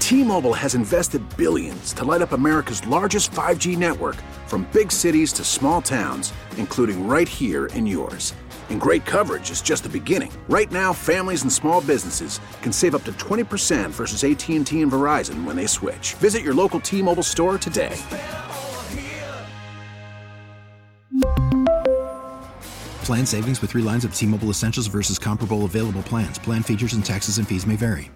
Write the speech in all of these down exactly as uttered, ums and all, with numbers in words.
T-Mobile has invested billions to light up America's largest five G network, from big cities to small towns, including right here in yours. And great coverage is just the beginning. Right now, families and small businesses can save up to twenty percent versus A T and T and Verizon when they switch. Visit your local T-Mobile store today. Plan savings with three lines of T-Mobile Essentials versus comparable available plans. Plan features and taxes and fees may vary.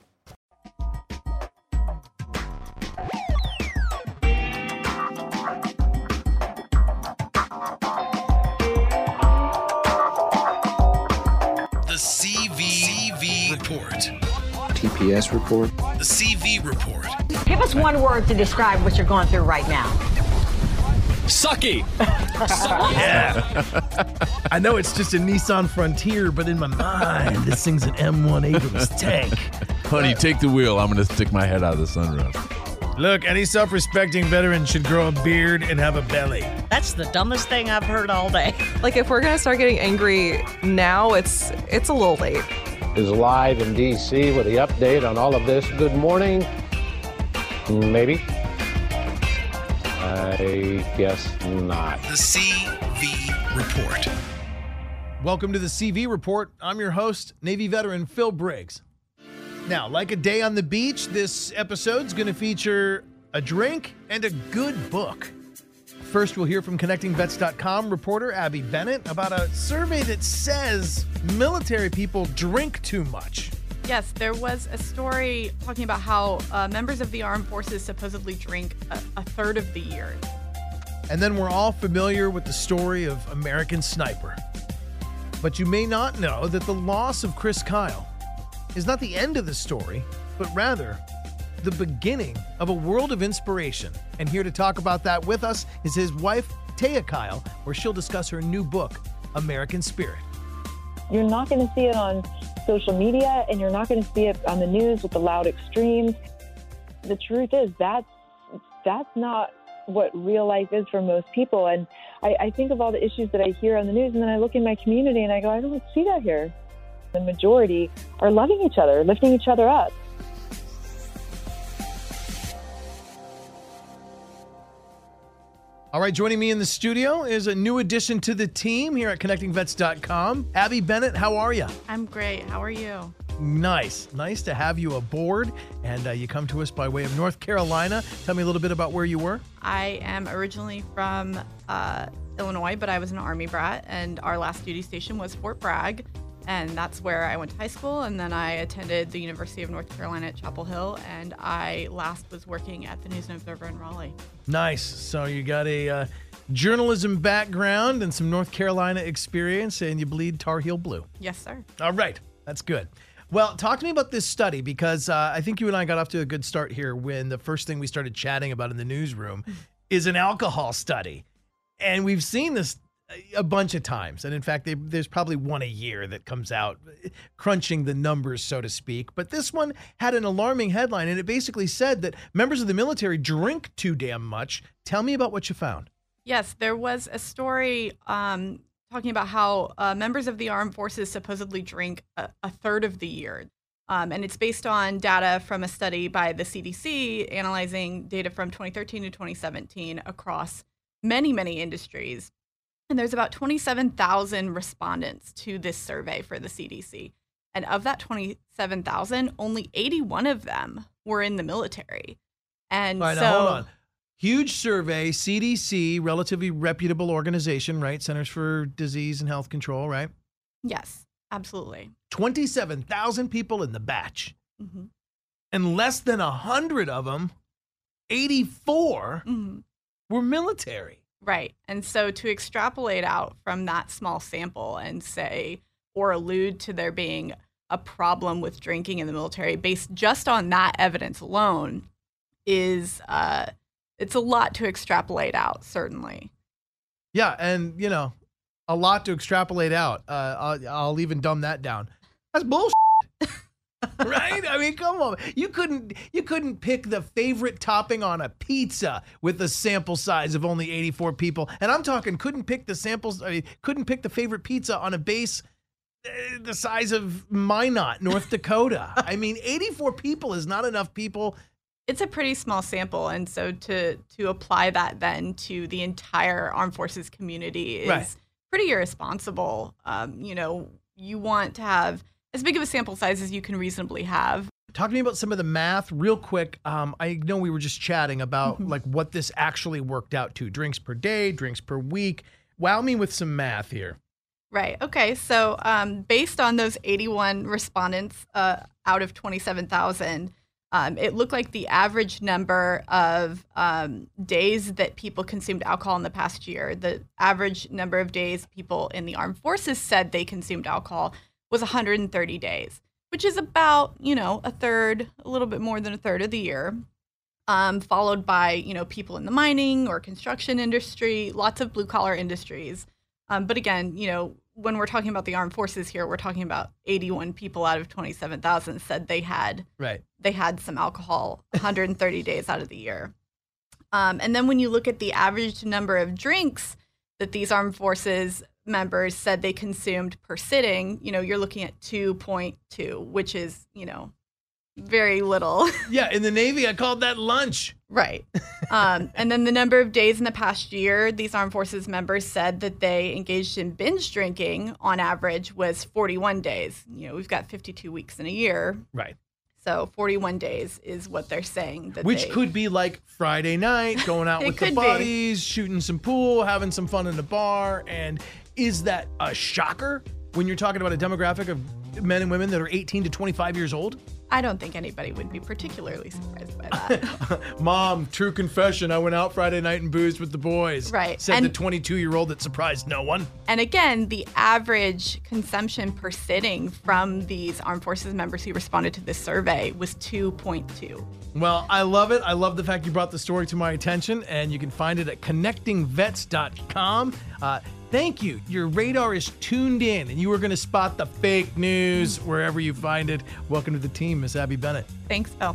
The C V, C V Report. T P S report. The C V Report. Give us one word to describe what you're going through right now. Sucky. Yeah. I know it's just a Nissan Frontier, but in my mind, this thing's an M one Abrams tank. Honey, take the wheel. I'm going to stick my head out of the sunroof. Look, any self-respecting veteran should grow a beard and have a belly. That's the dumbest thing I've heard all day. Like, if we're going to start getting angry now, it's it's a little late. Is live in D C with the update on all of this. Good morning. Maybe. I guess not. The C V Report. Welcome to the C V Report. I'm your host, Navy veteran Phil Briggs. Now, like a day on the beach, this episode's going to feature a drink and a good book. First, we'll hear from Connecting Vets dot com reporter Abby Bennett about a survey that says military people drink too much. Yes, there was a story talking about how uh, members of the armed forces supposedly drink a, a third of the year. And then we're all familiar with the story of American Sniper. But you may not know that the loss of Chris Kyle is not the end of the story, but rather the beginning of a world of inspiration. And here to talk about that with us is his wife, Taya Kyle, where she'll discuss her new book, American Spirit. You're not going to see it on social media, and you're not going to see it on the news with the loud extremes. The truth is that's that's not what real life is for most people. And I, I think of all the issues that I hear on the news, and then I look in my community and I go, I don't see that here. The majority are loving each other, lifting each other up. All right, joining me in the studio is a new addition to the team here at Connecting Vets dot com. Abby Bennett, how are you? I'm great. How are you? Nice. Nice to have you aboard. And uh, you come to us by way of North Carolina. Tell me a little bit about where you were. I am originally from uh, Illinois, but I was an Army brat, and our last duty station was Fort Bragg. And that's where I went to high school, and then I attended the University of North Carolina at Chapel Hill, and I last was working at the News and Observer in Raleigh. Nice. So you got a uh, journalism background and some North Carolina experience, and you bleed Tar Heel blue. Yes, sir. All right. That's good. Well, talk to me about this study, because uh, I think you and I got off to a good start here when the first thing we started chatting about in the newsroom is an alcohol study. And we've seen this a bunch of times. And in fact, they, there's probably one a year that comes out crunching the numbers, so to speak. But this one had an alarming headline, and it basically said that members of the military drink too damn much. Tell me about what you found. Yes, there was a story um, talking about how uh, members of the armed forces supposedly drink a, a third of the year. Um, and it's based on data from a study by the C D C analyzing data from twenty thirteen to twenty seventeen across many, many industries. And there's about twenty-seven thousand respondents to this survey for the C D C. And of that twenty-seven thousand, only eighty-one of them were in the military. And All right, so, now hold on. Huge survey, C D C, relatively reputable organization, right? Centers for Disease and Health Control, right? Yes, absolutely. twenty-seven thousand people in the batch. Mm-hmm. And less than one hundred of them, eighty-four, mm-hmm. were military. Right. And so to extrapolate out from that small sample and say, or allude to there being a problem with drinking in the military based just on that evidence alone is, uh, it's a lot to extrapolate out, certainly. Yeah. And, you know, a lot to extrapolate out. Uh, I'll, I'll even dumb that down. That's bullshit. Right? I mean, come on. You couldn't you couldn't pick the favorite topping on a pizza with a sample size of only eighty-four people. And I'm talking couldn't pick the samples, I mean, couldn't pick the favorite pizza on a base uh, the size of Minot, North Dakota. I mean, eighty-four people is not enough people. It's a pretty small sample, and so to to apply that then to the entire armed forces community is Right. pretty irresponsible. Um, you know, you want to have as big of a sample size as you can reasonably have. Talk to me about some of the math real quick. Um, I know we were just chatting about Mm-hmm. like what this actually worked out to. Drinks per day, drinks per week. Wow me with some math here. Right. Okay. So um, based on those eighty-one respondents uh, out of twenty-seven thousand, um, it looked like the average number of um, days that people consumed alcohol in the past year, the average number of days people in the armed forces said they consumed alcohol was one hundred thirty days, which is about, you know, a third, a little bit more than a third of the year. Um, followed by, you know, people in the mining or construction industry, lots of blue collar industries. Um, but again, you know, when we're talking about the armed forces here, we're talking about eighty-one people out of twenty-seven thousand said they had Right. they had some alcohol one hundred thirty days out of the year. Um, and then when you look at the average number of drinks that these armed forces members said they consumed per sitting, you know, you're looking at two point two, which is, you know, very little. Yeah, in the Navy, I called that lunch. Right. Um, and then the number of days in the past year, these armed forces members said that they engaged in binge drinking on average was forty-one days. You know, we've got fifty-two weeks in a year. Right. So forty-one days is what they're saying. That Which they, could be like Friday night, going out It with the could be. buddies, shooting some pool, having some fun in the bar. And is that a shocker when you're talking about a demographic of men and women that are eighteen to twenty-five years old? I don't think anybody would be particularly surprised by that. Mom, true confession, I went out Friday night and boozed with the boys. Right. Said And- the twenty-two-year-old that surprised no one. And again, the average consumption per sitting from these armed forces members who responded to this survey was two point two. Well, I love it. I love the fact you brought the story to my attention, and you can find it at connecting vets dot com. Uh, thank you. Your radar is tuned in, and you are going to spot the fake news wherever you find it. Welcome to the team, Miss Abby Bennett. Thanks, Phil.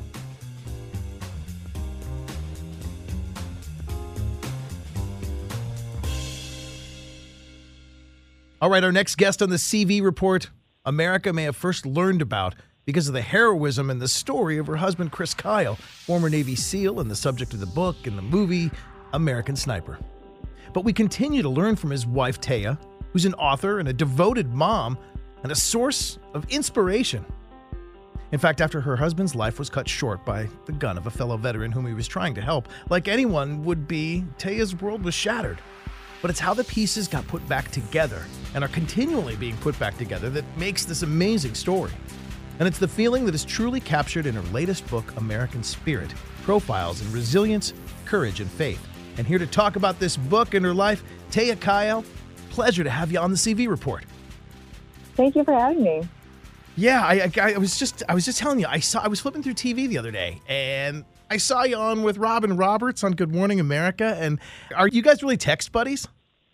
All right, our next guest on the C V Report, America may have first learned about because of the heroism and the story of her husband, Chris Kyle, former Navy SEAL and the subject of the book and the movie American Sniper. But we continue to learn from his wife, Taya, who's an author and a devoted mom and a source of inspiration. In fact, after her husband's life was cut short by the gun of a fellow veteran whom he was trying to help, like anyone would be, Taya's world was shattered. But it's how the pieces got put back together and are continually being put back together that makes this amazing story. And it's the feeling that is truly captured in her latest book, American Spirit, Profiles in Resilience, Courage, and Faith. And here to talk about this book and her life, Taya Kyle. Pleasure to have you on the C V Report. Thank you for having me. Yeah, I, I, I was just I was just telling you, I saw I was flipping through T V the other day, and I saw you on with Robin Roberts on Good Morning America. And are you guys really text buddies?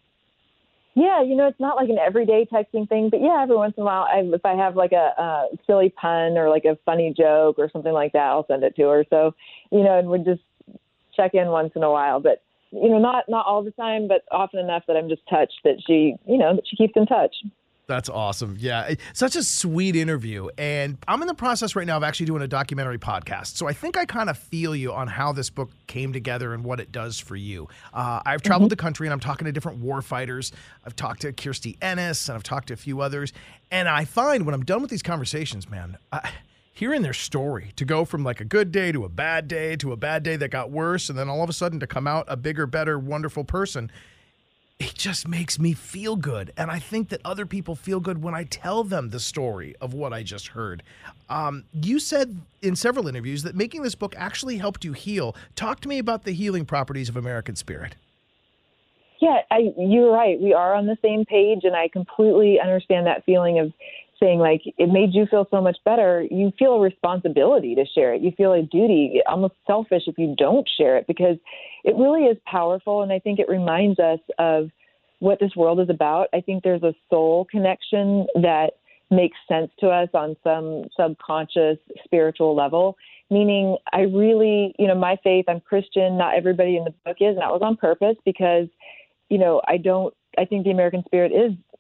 Yeah, you know, it's not like an everyday texting thing, but yeah, every once in a while, I, if I have like a, a silly pun or like a funny joke or something like that, I'll send it to her. So, you know, and we just check in once in a while, but you know, not not all the time, but often enough that I'm just touched that she, you know, that she keeps in touch. That's awesome. Yeah, such a sweet interview. And I'm in the process right now of actually doing a documentary podcast. So I think I kind of feel you on how this book came together and what it does for you. Uh, I've traveled mm-hmm. the country and I'm talking to different war fighters. I've talked to Kirstie Ennis and I've talked to a few others. And I find when I'm done with these conversations, man, I, hearing their story, to go from like a good day to a bad day to a bad day that got worse, and then all of a sudden to come out a bigger, better, wonderful person, it just makes me feel good. And I think that other people feel good when I tell them the story of what I just heard. Um, you said in several interviews that making this book actually helped you heal. Talk to me about the healing properties of American Spirit. Yeah, I, you're right. We are on the same page, and I completely understand that feeling of saying, like, it made you feel so much better. You feel a responsibility to share it. You feel a duty, almost selfish if you don't share it, because it really is powerful, and I think it reminds us of what this world is about. I think there's a soul connection that makes sense to us on some subconscious spiritual level, meaning I really, you know, my faith, I'm Christian, not everybody in the book is, and that was on purpose because, you know, I don't, I think the American Spirit is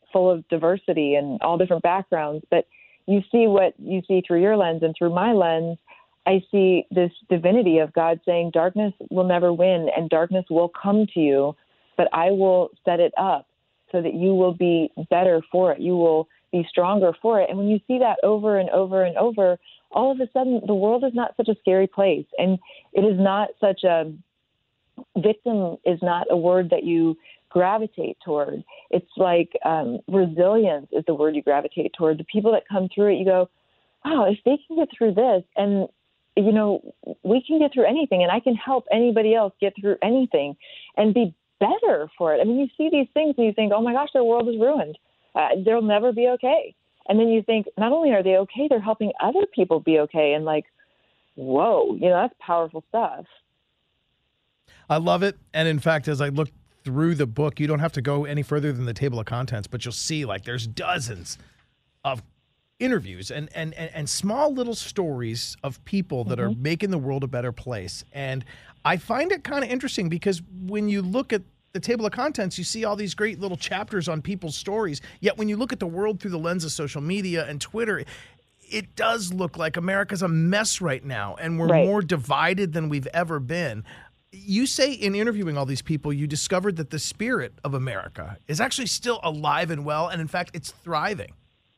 full of diversity and all different backgrounds. But you see what you see through your lens, and through my lens, I see this divinity of God saying darkness will never win and darkness will come to you, but I will set it up so that you will be better for it. You will be stronger for it. And when you see that over and over and over, all of a sudden the world is not such a scary place. And it is not such a victim is not a word that you gravitate toward. It's like um, resilience is the word you gravitate toward. The people that come through it, you go, wow, if they can get through this, and you know, we can get through anything, and I can help anybody else get through anything and be better for it. I mean, you see these things and you think, oh my gosh, their world is ruined. Uh, they'll never be okay. And then you think, not only are they okay, they're helping other people be okay. And like, whoa, you know, that's powerful stuff. I love it. And in fact, as I look through the book, you don't have to go any further than the table of contents, but you'll see like there's dozens of interviews and, and, and, and small little stories of people that mm-hmm. are making the world a better place. And I find it kind of interesting because when you look at the table of contents, you see all these great little chapters on people's stories. Yet when you look at the world through the lens of social media and Twitter, it does look like America's a mess right now, and we're right. more divided than we've ever been. You say in interviewing all these people, you discovered that the spirit of America is actually still alive and well, and in fact, it's thriving.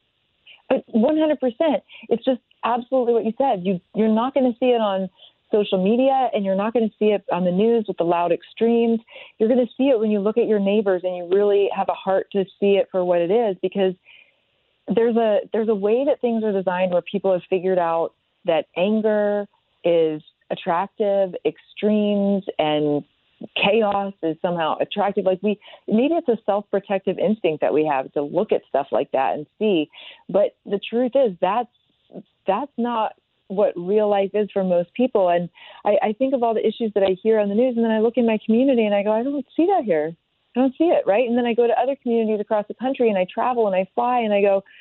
one hundred percent. It's just absolutely what you said. You, you're not going to see it on social media, and you're not going to see it on the news with the loud extremes. You're going to see it when you look at your neighbors and you really have a heart to see it for what it is, because there's a there's a way that things are designed where people have figured out that anger is attractive, extremes and chaos is somehow attractive. Like we, maybe it's a self-protective instinct that we have to look at stuff like that and see. But the truth is that's that's not what real life is for most people. And I, I think of all the issues that I hear on the news, and then I look in my community and I go, I don't see that here. I don't see it, right? And then I go to other communities across the country and I travel and I fly and I go,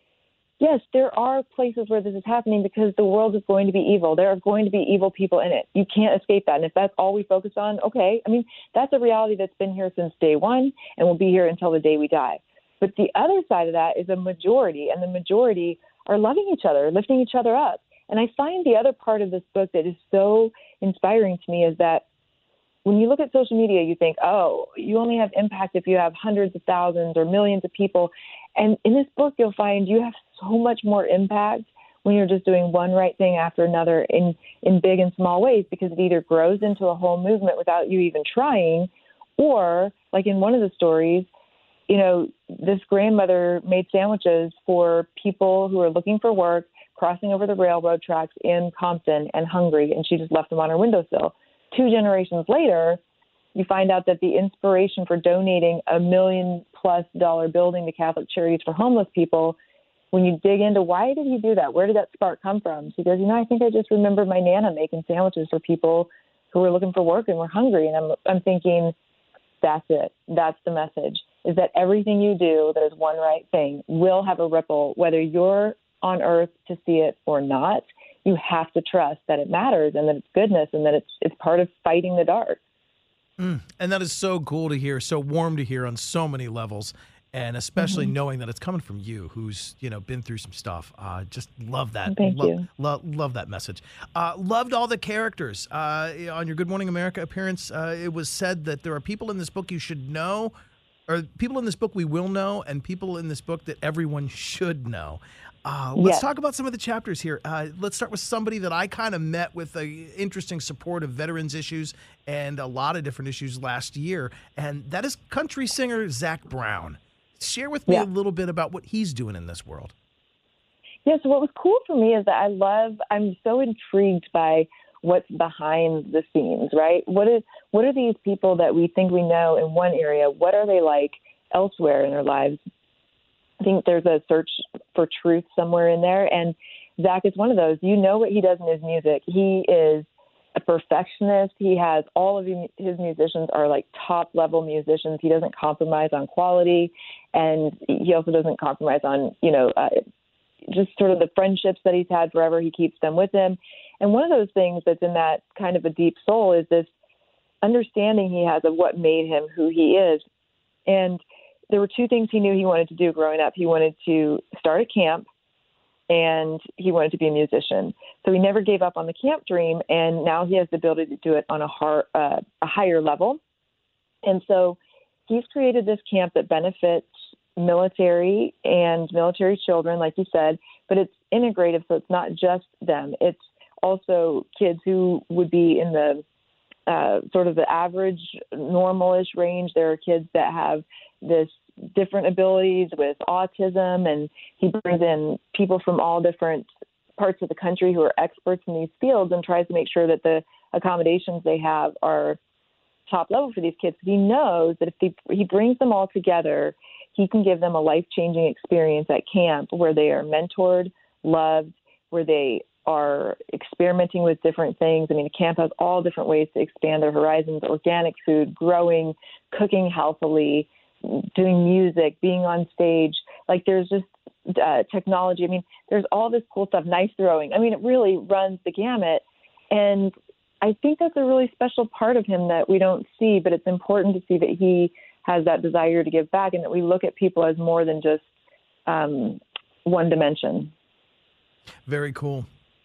yes, there are places where this is happening because the world is going to be evil. There are going to be evil people in it. You can't escape that. And if that's all we focus on, okay. I mean, that's a reality that's been here since day one and will be here until the day we die. But the other side of that is a majority, and the majority are loving each other, lifting each other up. And I find the other part of this book that is so inspiring to me is that when you look at social media, you think, oh, you only have impact if you have hundreds of thousands or millions of people. And in this book, you'll find you have so much more impact when you're just doing one right thing after another in, in big and small ways, because it either grows into a whole movement without you even trying, or like in one of the stories, you know, this grandmother made sandwiches for people who are looking for work, crossing over the railroad tracks in Compton and hungry, and she just left them on her windowsill. Two generations later, you find out that the inspiration for donating a million plus dollar building to Catholic Charities for homeless people, when you dig into why did he do that? Where did that spark come from? She goes, you know, I think I just remember my Nana making sandwiches for people who were looking for work and were hungry. And I'm, I'm thinking, that's it. That's the message, is that everything you do that is one right thing will have a ripple, whether you're on earth to see it or not. You have to trust that it matters and that it's goodness and that it's it's part of fighting the dark. Mm, and that is so cool to hear, so warm to hear on so many levels, and especially mm-hmm. knowing that it's coming from you, who's you know been through some stuff. Uh, just love that. Thank Lo- you. Lo- love that message. Uh, loved all the characters. Uh, on your Good Morning America appearance, uh, it was said that there are people in this book you should know, or people in this book we will know, and people in this book that everyone should know. Uh, let's yes. talk about some of the chapters here. Uh, let's start with somebody that I kind of met with a interesting support of veterans issues and a lot of different issues last year, and that is country singer Zac Brown. Share with me yeah. a little bit about what he's doing in this world. Yeah, so what was cool for me is that I love, I'm so intrigued by what's behind the scenes, right? What is what are these people that we think we know in one area? What are they like elsewhere in their lives? I think there's a search for truth somewhere in there. And Zac is one of those. You know what he does in his music. He is a perfectionist. He has all of his musicians are like top level musicians. He doesn't compromise on quality. And he also doesn't compromise on, you know, uh, just sort of the friendships that he's had forever. He keeps them with him. And one of those things that's in that kind of a deep soul is this understanding he has of what made him who he is. And there were two things he knew he wanted to do growing up. He wanted to start a camp, and he wanted to be a musician. So he never gave up on the camp dream, and now he has the ability to do it on a, har- uh, a higher level. And so he's created this camp that benefits military and military children, like you said, but it's integrative, so it's not just them. It's also kids who would be in the uh, sort of the average, normal-ish range. There are kids that have this different abilities with autism, and he brings in people from all different parts of the country who are experts in these fields and tries to make sure that the accommodations they have are top level for these kids. He knows that if they, he brings them all together, he can give them a life-changing experience at camp where they are mentored, loved, where they are experimenting with different things. I mean, a camp has all different ways to expand their horizons: organic food, growing, cooking healthily, doing music, being on stage. Like, there's just uh, technology. I mean, there's all this cool stuff, knife throwing. I mean, it really runs the gamut. And I think that's a really special part of him that we don't see, but it's important to see that he has that desire to give back and that we look at people as more than just um, one dimension. Very cool.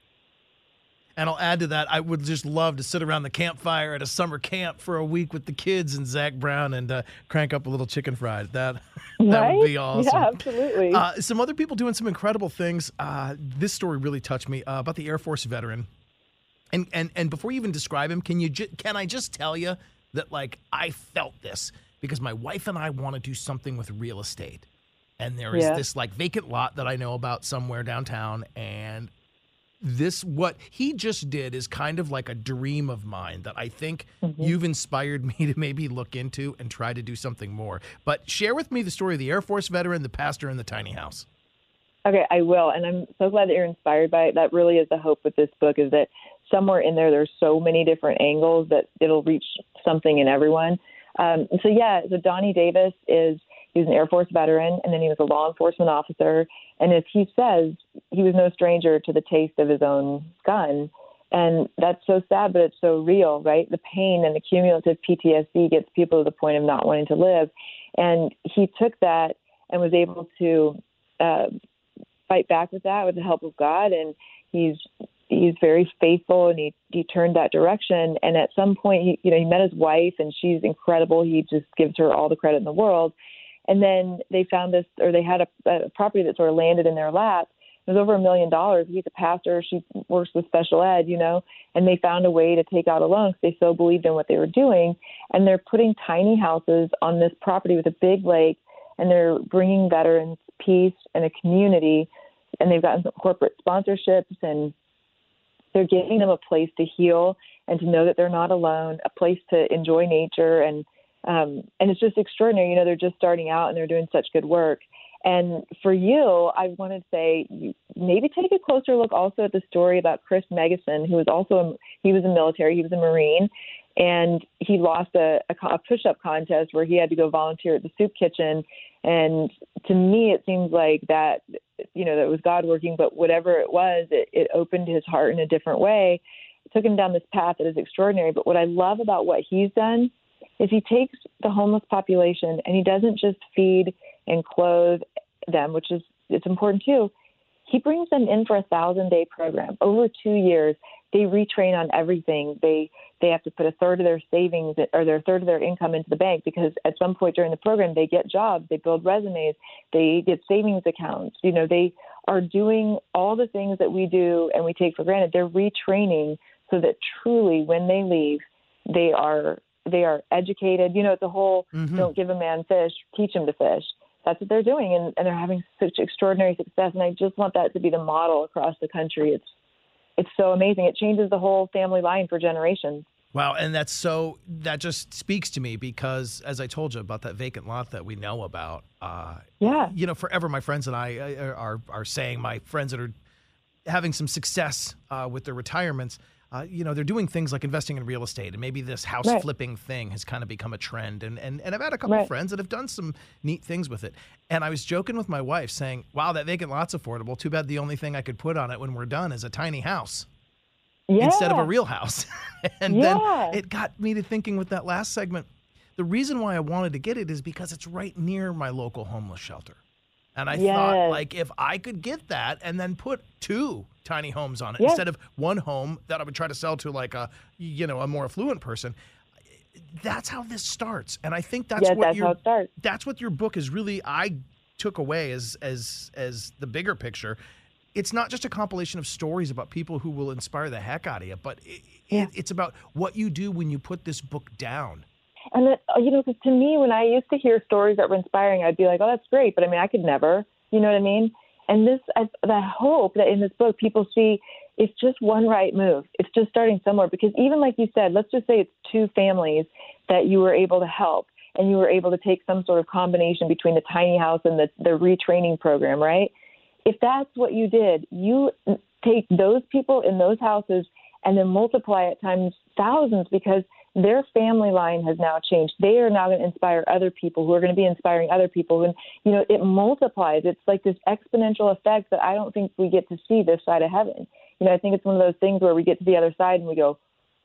And I'll add to that, I would just love to sit around the campfire at a summer camp for a week with the kids and Zach Brown and uh, crank up a little chicken fried. That, that right? would be awesome. Yeah, absolutely. Uh, some other people doing some incredible things. Uh, this story really touched me uh, about the Air Force veteran. And and and before you even describe him, can you ju- can I just tell you that, like, I felt this because my wife and I want to do something with real estate. And there is Yeah. this, like, vacant lot that I know about somewhere downtown, and this, what he just did is kind of like a dream of mine that I think Mm-hmm. you've inspired me to maybe look into and try to do something more. But share with me the story of the Air Force veteran, the pastor, and the tiny house. Okay, I will. And I'm so glad that you're inspired by it. That really is the hope with this book, is that somewhere in there, there's so many different angles that it'll reach something in everyone. Um, so, yeah, so Donnie Davis is, he was an Air Force veteran, and then he was a law enforcement officer. And as he says, he was no stranger to the taste of his own gun. And that's so sad, but it's so real, right? The pain and the cumulative P T S D gets people to the point of not wanting to live. And he took that and was able to uh, fight back with that with the help of God. And he's he's very faithful, and he, he turned that direction. And at some point, he, you know, he met his wife, and she's incredible. He just gives her all the credit in the world. And then they found this, or they had a, a property that sort of landed in their lap. It was over a million dollars. He's a pastor. She works with special ed, you know, and they found a way to take out a loan because they so believed in what they were doing. And they're putting tiny houses on this property with a big lake, and they're bringing veterans peace and a community. And they've gotten some corporate sponsorships, and they're giving them a place to heal and to know that they're not alone, a place to enjoy nature. And Um, and it's just extraordinary. You know, they're just starting out and they're doing such good work. And for you, I want to say maybe take a closer look also at the story about Chris Megason, who was also, a, he was a military, he was a Marine, and he lost a, a, a push-up contest where he had to go volunteer at the soup kitchen. And to me, it seems like that, you know, that was God working, but whatever it was, it, it opened his heart in a different way. It took him down this path that is extraordinary. But what I love about what he's done is he takes the homeless population and he doesn't just feed and clothe them, which is it's important too. He brings them in for a thousand day program over two years. They retrain on everything. They they have to put a third of their savings or their third of their income into the bank because at some point during the program they get jobs, they build resumes, they get savings accounts. You know, they are doing all the things that we do and we take for granted. They're retraining so that truly when they leave, they are they are educated. You know, it's a whole mm-hmm. don't give a man fish, teach him to fish. That's what they're doing, and, and they're having such extraordinary success. And I just want that to be the model across the country. It's it's so amazing. It changes the whole family line for generations. Wow, and that's so that just speaks to me because, as I told you about that vacant lot that we know about, uh, yeah, you know, forever my friends and I are are saying, my friends that are having some success uh, with their retirements. Uh, you know, they're doing things like investing in real estate, and maybe this house right. flipping thing has kind of become a trend. And and, and I've had a couple right. of friends that have done some neat things with it. And I was joking with my wife saying, wow, that vacant lot's affordable. Too bad the only thing I could put on it when we're done is a tiny house yeah. instead of a real house. And yeah. then it got me to thinking with that last segment, the reason why I wanted to get it is because it's right near my local homeless shelter. And I Yes. thought, like, if I could get that and then put two tiny homes on it Yes. instead of one home that I would try to sell to, like, a, you know, a more affluent person, that's how this starts. And I think that's Yes, what that's your how it starts. that's what your book is really, I took away as as as the bigger picture. It's not just a compilation of stories about people who will inspire the heck out of you, but it, Yeah. it, it's about what you do when you put this book down. And that, you know, because to me, when I used to hear stories that were inspiring, I'd be like, oh, that's great. But I mean, I could never, you know what I mean? And this, I, I hope that in this book, people see it's just one right move. It's just starting somewhere. Because even like you said, let's just say it's two families that you were able to help, and you were able to take some sort of combination between the tiny house and the, the retraining program, right? If that's what you did, you take those people in those houses and then multiply it times thousands, because their family line has now changed. They are now going to inspire other people who are going to be inspiring other people. And, you know, it multiplies. It's like this exponential effect that I don't think we get to see this side of heaven. You know, I think it's one of those things where we get to the other side and we go,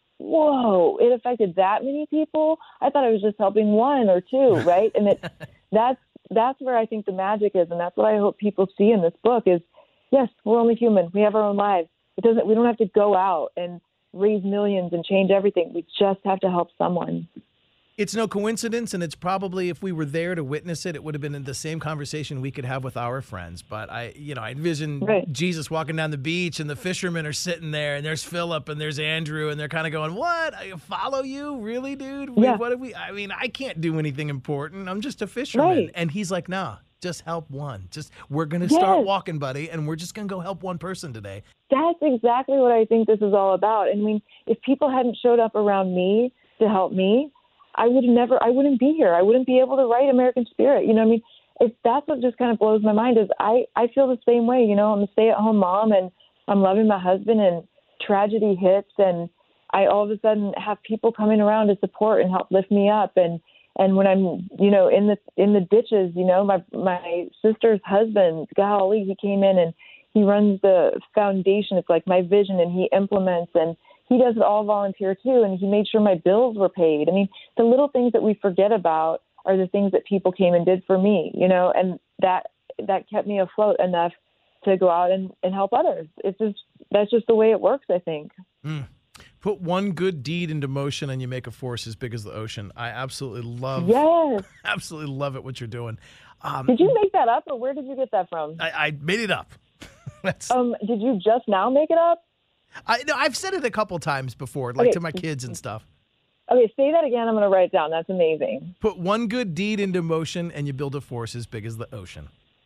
whoa, it affected that many people? I thought I was just helping one or two, right? And it, that's that's where I think the magic is, and that's what I hope people see in this book is, yes, we're only human. We have our own lives. It doesn't. We don't have to go out and raise millions and change everything. We just have to help someone. It's no coincidence, and it's probably, if we were there to witness it, it would have been in the same conversation we could have with our friends. But I, you know, I envision right. Jesus walking down the beach, and the fishermen are sitting there, and there's Philip, and there's Andrew, and they're kind of going, "What? I follow you, really, dude? We, Yeah. What have we? I mean, I can't do anything important. I'm just a fisherman." Right. And he's like, "Nah, just help one. Just we're gonna start Yes. walking, buddy, and we're just gonna go help one person today." That's exactly what I think this is all about. I mean, if people hadn't showed up around me to help me, I would never, I wouldn't be here. I wouldn't be able to write American Spirit. You know what I mean? It's, that's what just kind of blows my mind is I, I feel the same way. You know, I'm a stay-at-home mom and I'm loving my husband, and tragedy hits, and I all of a sudden have people coming around to support and help lift me up. And, and when I'm, you know, in the, in the ditches, you know, my, my sister's husband, golly, he came in and he runs the foundation. It's like my vision, and he implements, and he does it all volunteer too. And he made sure my bills were paid. I mean, the little things that we forget about are the things that people came and did for me, you know, and that, that kept me afloat enough to go out and, and help others. It's just, that's just the way it works, I think. Mm. Put one good deed into motion and you make a force as big as the ocean. I absolutely love, yes. absolutely love it, what you're doing. Um, did you make that up, or where did you get that from? I, I made it up. That's, um, did you just now make it up? I no, I've said it a couple times before, like Okay. to my kids and stuff. Okay, say that again. I'm going to write it down. That's amazing. Put one good deed into motion and you build a force as big as the ocean.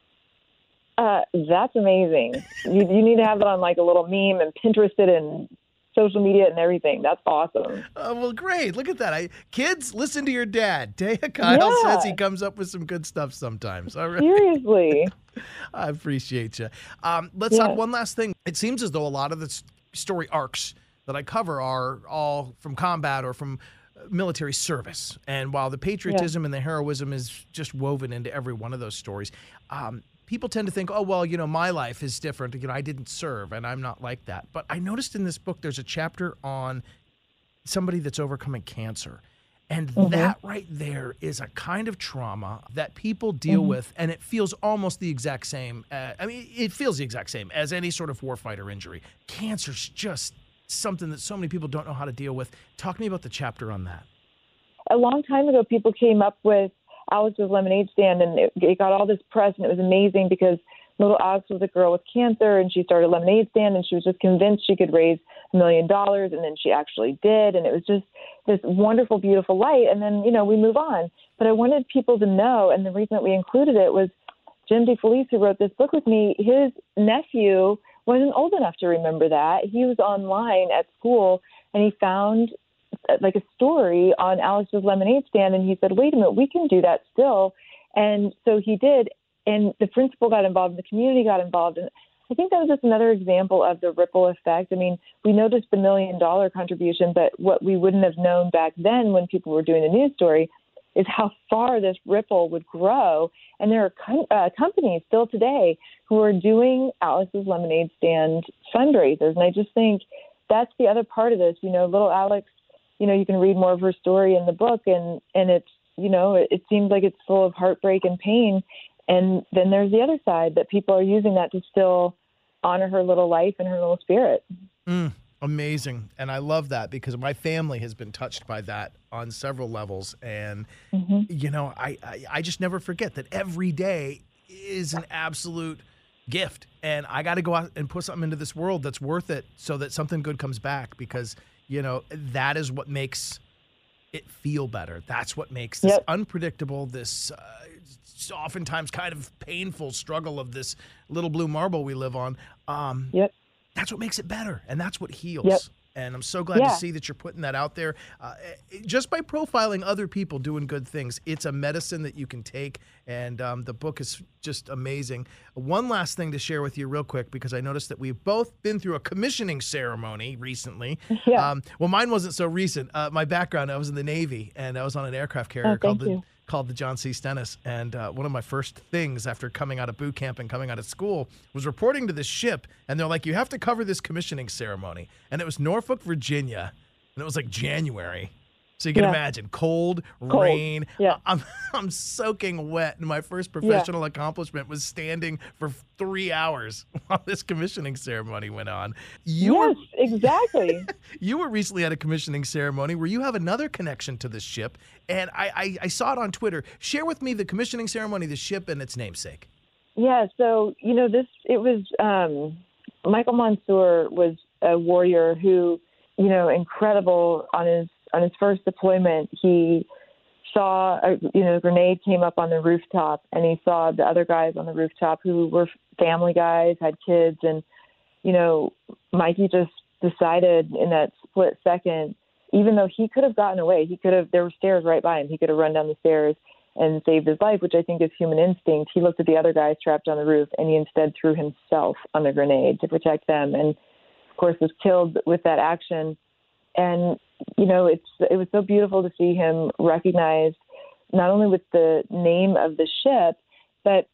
Uh, that's amazing. you, you need to have it on like a little meme and Pinterest it and social media and everything. That's awesome. Uh, well, great. Look at that. I, kids, listen to your dad. Taya Kyle Yeah. says he comes up with some good stuff sometimes. All right. Seriously. I appreciate you. Um, let's Yeah. talk one last thing. It seems as though a lot of the s- story arcs that I cover are all from combat or from uh, military service. And while the patriotism and the heroism is just woven into every one of those stories, um, people tend to think, oh, well, you know, my life is different. You know, I didn't serve and I'm not like that. But I noticed in this book, there's a chapter on somebody that's overcoming cancer. And Mhm. that right there is a kind of trauma that people deal Mhm. with, and it feels almost the exact same. Uh, I mean, it feels the exact same as any sort of warfighter injury. Cancer's just something that so many people don't know how to deal with. Talk to me about the chapter on that. A long time ago, people came up with Alex's Lemonade Stand, and it, it got all this press, and it was amazing because little Alex was a girl with cancer, and she started a lemonade stand, and she was just convinced she could raise a million dollars, and then she actually did, and it was just this wonderful, beautiful light, and then, you know, we move on. But I wanted people to know, and the reason that we included it was Jim DeFelice, who wrote this book with me, his nephew wasn't old enough to remember that. He was online at school, and he found like a story on Alex's Lemonade Stand, and he said, wait a minute, we can do that still. And so he did, and the principal got involved, and the community got involved. And I think that was just another example of the ripple effect. I mean, we noticed the million dollar contribution, but what we wouldn't have known back then when people were doing the news story is how far this ripple would grow. And there are com- uh, companies still today who are doing Alex's Lemonade Stand fundraisers. And I just think that's the other part of this. You know, little Alex you know, you can read more of her story in the book, and, and it's, you know, it, it seems like it's full of heartbreak and pain. And then there's the other side, that people are using that to still honor her little life and her little spirit. Mm, amazing. And I love that, because my family has been touched by that on several levels. And, mm-hmm. you know, I, I, I just never forget that every day is an absolute gift. And I got to go out and put something into this world that's worth it, so that something good comes back, because, you know, that is what makes it feel better. That's what makes this yep. unpredictable, this uh, oftentimes kind of painful struggle of this little blue marble we live on. Um, yep. That's what makes it better, and that's what heals. Yep. And I'm so glad yeah. to see that you're putting that out there. Uh, just by profiling other people doing good things, it's a medicine that you can take, and um, the book is just amazing. One last thing to share with you real quick, because I noticed that we've both been through a commissioning ceremony recently. Yeah. Um, well, mine wasn't so recent. Uh, my background, I was in the Navy, and I was on an aircraft carrier oh, called the you. called the John C. Stennis. And uh, one of my first things after coming out of boot camp and coming out of school was reporting to this ship. And they're like, you have to cover this commissioning ceremony. And it was Norfolk, Virginia. And it was like January. So you can yeah. imagine cold, cold. rain. Yeah. I'm I'm soaking wet. And my first professional yeah. accomplishment was standing for three hours while this commissioning ceremony went on. You yes, were, exactly. You were recently at a commissioning ceremony where you have another connection to this ship. And I, I, I saw it on Twitter. Share with me the commissioning ceremony, the ship, and its namesake. Yeah, so, you know, this, it was, um, Michael Monsoor was a warrior who, you know, incredible on his, on his first deployment. He saw, a, you know, a grenade came up on the rooftop, and he saw the other guys on the rooftop who were family guys, had kids. And, you know, Mikey just decided in that split second, even though he could have gotten away, he could have, there were stairs right by him. He could have run down the stairs and saved his life, which I think is human instinct. He looked at the other guys trapped on the roof, and he instead threw himself on the grenade to protect them. And of course was killed with that action. And, you know, it's, it was so beautiful to see him recognized not only with the name of the ship, but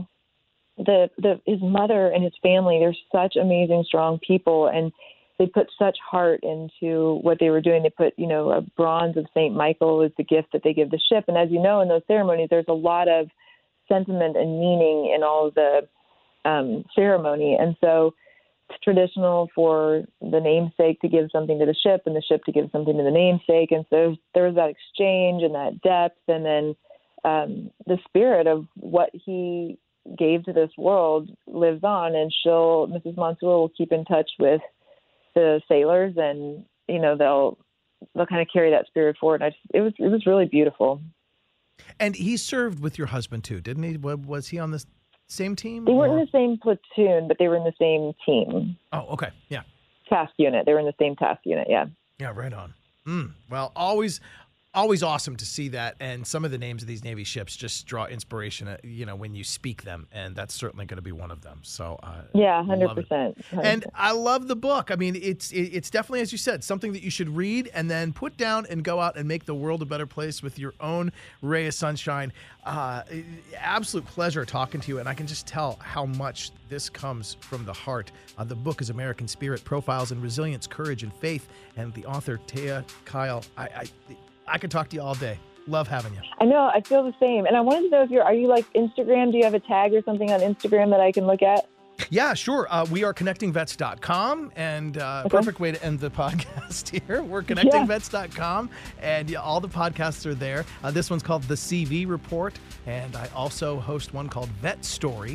the, the, his mother and his family. They're such amazing, strong people. And they put such heart into what they were doing. They put, you know, a bronze of Saint Michael is the gift that they give the ship. And as you know, in those ceremonies, there's a lot of sentiment and meaning in all of the um, ceremony. And so it's traditional for the namesake to give something to the ship and the ship to give something to the namesake. And so there was that exchange and that depth. And then um, the spirit of what he gave to this world lives on. And she'll, Missus Monsoor will keep in touch with the sailors, and you know they'll they'll kind of carry that spirit forward. And I just, it was it was really beautiful. And he served with your husband too, didn't he? Was he on the same team? They or? weren't in the same platoon, but they were in the same team. Oh, okay, yeah. Task unit. They were in the same task unit. Yeah. Yeah, right on. Mm. Well, always. Always awesome to see that, and some of the names of these Navy ships just draw inspiration, uh, you know, when you speak them, and that's certainly going to be one of them. So, uh, yeah, one hundred percent. And I love the book. I mean, it's it, it's definitely, as you said, something that you should read and then put down and go out and make the world a better place with your own ray of sunshine. Uh, absolute pleasure talking to you, and I can just tell how much this comes from the heart. Uh, the book is American Spirit: Profiles in Resilience, Courage, and Faith, and the author, Taya Kyle. I. I I could talk to you all day. Love having you. I know. I feel the same. And I wanted to know if you're, are you like Instagram? Do you have a tag or something on Instagram that I can look at? Yeah, sure. Uh, we are connecting vets dot com, and uh, okay. perfect way to end the podcast here. We're connecting vets dot com, and yeah, all the podcasts are there. Uh, this one's called The C V Report, and I also host one called Vet Story.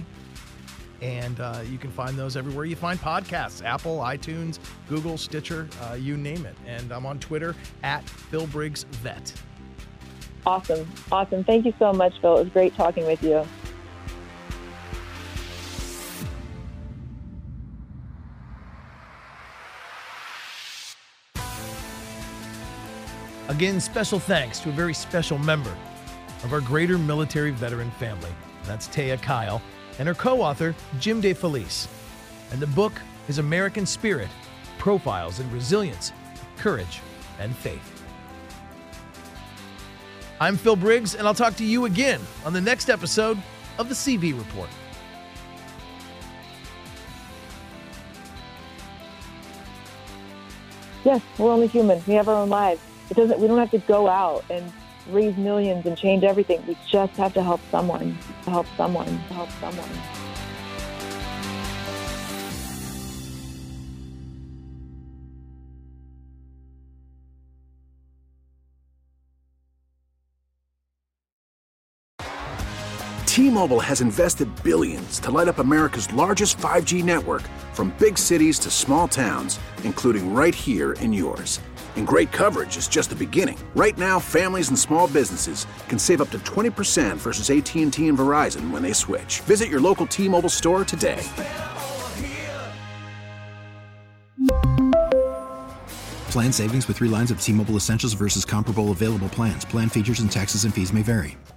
And uh, you can find those everywhere you find podcasts: Apple, iTunes, Google, Stitcher, uh, you name it. And I'm on Twitter at Phil Briggs Vet. Awesome. Awesome. Thank you so much, Phil. It was great talking with you. Again, special thanks to a very special member of our greater military veteran family. That's Taya Kyle, and her co-author, Jim DeFelice. And the book is American Spirit: Profiles in Resilience, Courage, and Faith. I'm Phil Briggs, and I'll talk to you again on the next episode of the C V Report. Yes, we're only human. We have our own lives. It doesn't. We don't have to go out and raise millions and change everything. We just have to help someone. To help someone. To help someone. T-Mobile has invested billions to light up America's largest five G network, from big cities to small towns, including right here in yours. And great coverage is just the beginning. Right now, families and small businesses can save up to twenty percent versus A T and T and Verizon when they switch. Visit your local T-Mobile store today. Plan savings with three lines of T-Mobile Essentials versus comparable available plans. Plan features and taxes and fees may vary.